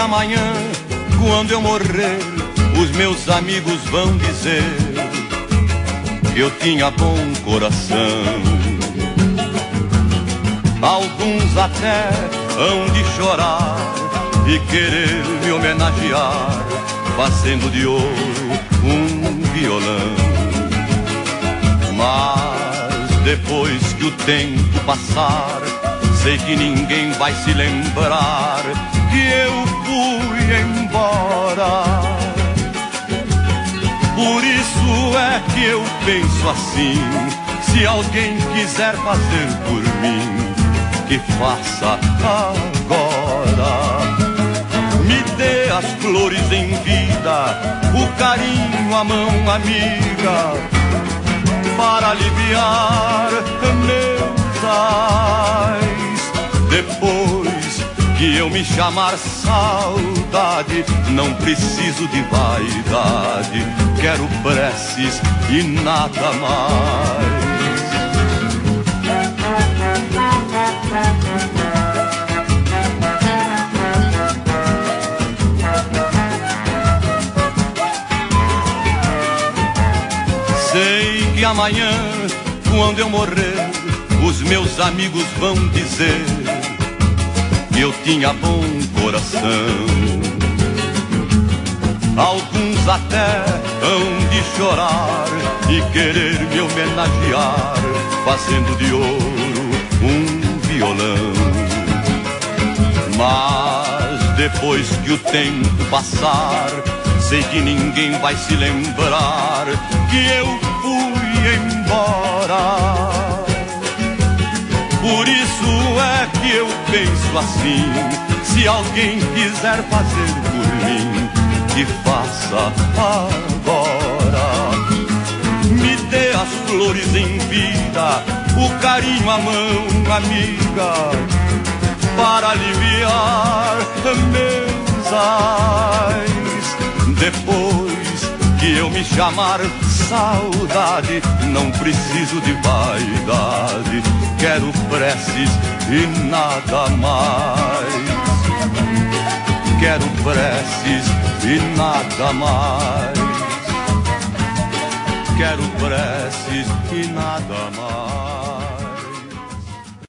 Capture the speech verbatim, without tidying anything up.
amanhã, quando eu morrer, os meus amigos vão dizer que eu tinha bom coração. Alguns até hão de chorar e querer me homenagear, fazendo de ouro um violão. Mas depois que o tempo passar, sei que ninguém vai se lembrar que eu fui embora. Por isso é que eu penso assim: se alguém quiser fazer por mim, que faça agora. Me dê as flores em vida, o carinho, a mão amiga, para aliviar meus ais. Depois que eu me chamar saudade, não preciso de vaidade, quero preces e nada mais. Sei que amanhã, quando eu morrer, os meus amigos vão dizer que eu tinha bom coração. Alguns até hão de chorar e querer me homenagear, fazendo de ouro um violão. Mas depois que o tempo passar, sei que ninguém vai se lembrar que eu fui embora. Por isso é que eu penso assim: se alguém quiser fazer por mim, que faça agora. Me dê as flores em vida, o carinho, a mão amiga, para aliviar meus ais. Depois que eu me chamar saudade, não preciso de vaidade, quero preces e nada mais. Quero preces e nada mais. Quero preces e nada mais.